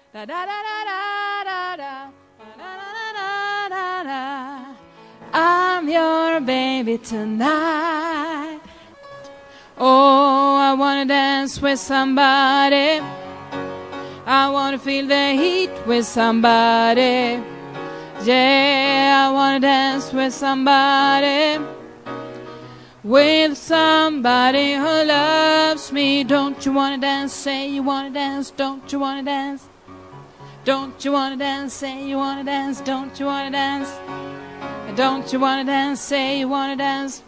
Da da da da da da da da da da. I'm your baby tonight. Oh, I wanna dance with somebody. I wanna feel the heat with somebody. Yeah, I wanna dance with somebody. With somebody who loves me. Don't you wanna dance? Say you wanna dance. Don't you wanna dance? Don't you wanna dance? Say you wanna dance. Don't you wanna dance? Don't you wanna dance? Say you wanna dance.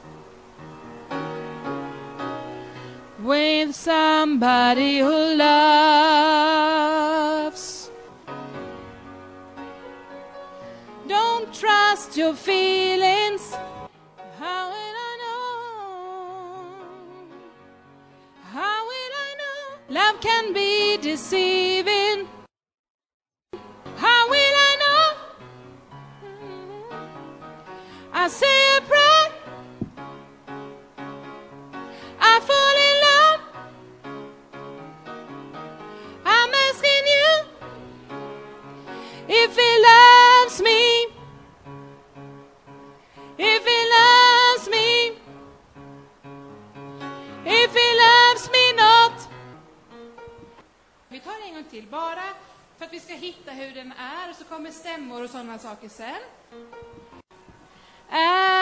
With somebody who loves. Don't trust your feelings. How will I know? How will I know? Love can be deceiving. How will I know? I say a prayer. I fall in love. I'm asking you if he loves me. If he loves me. If he loves me not. Vi tar en gång till bara för att vi ska hitta hur den är, och så kommer stämmor och sådana saker sen.